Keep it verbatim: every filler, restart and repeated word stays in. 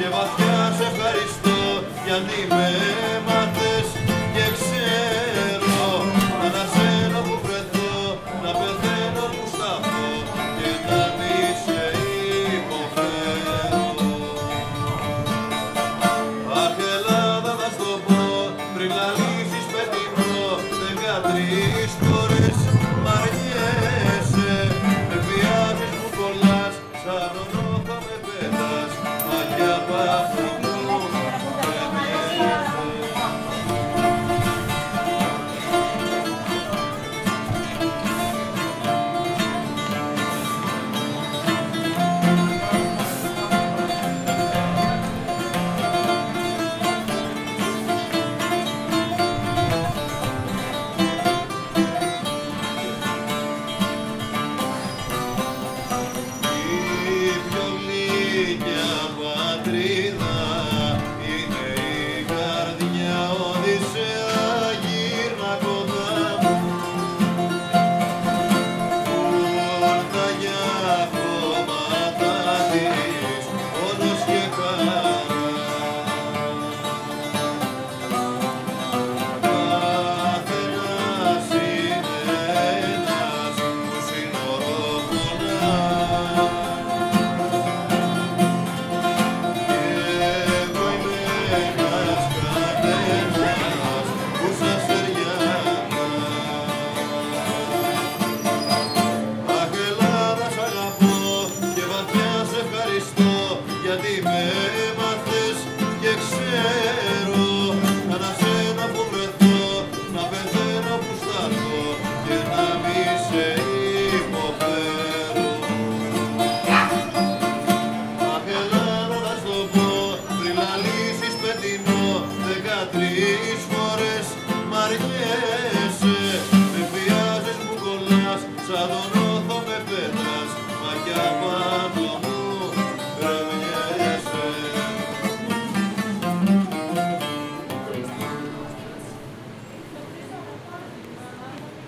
και βαθιά σε ευχαριστώ γιατί με έμαθες και ξέρω να σένα που βρεθώ, να πεθαίνω που σταθώ και να μη σε υποφέρω. Αχ, Ελλάδα, θα στο πω πριν λαλήσεις πετεινό δεκατρείς φορές μ' αρνιέσαι, με βιάζεις, μου κολλάς, σαν ονόχα με πέτας, μα κι απ' αυτού μου πατρίδα είναι η καρδιά, Οδυσσέα γύρνα κοντά μου, όρτα για χώματα της, πόνος και χαρά. Καθένας είναι ένας που σύνορο πονά. Γιατί με έμαθες και ξέρω να σένα που βρεθώ, να πεθαίνω που σταθώ και να μη σε υποφέρω. Αχ, Ελλάδα, θα στο πω πριν λαλήσεις πετεινό δεκατρείς φορές μ' αρνιέσαι.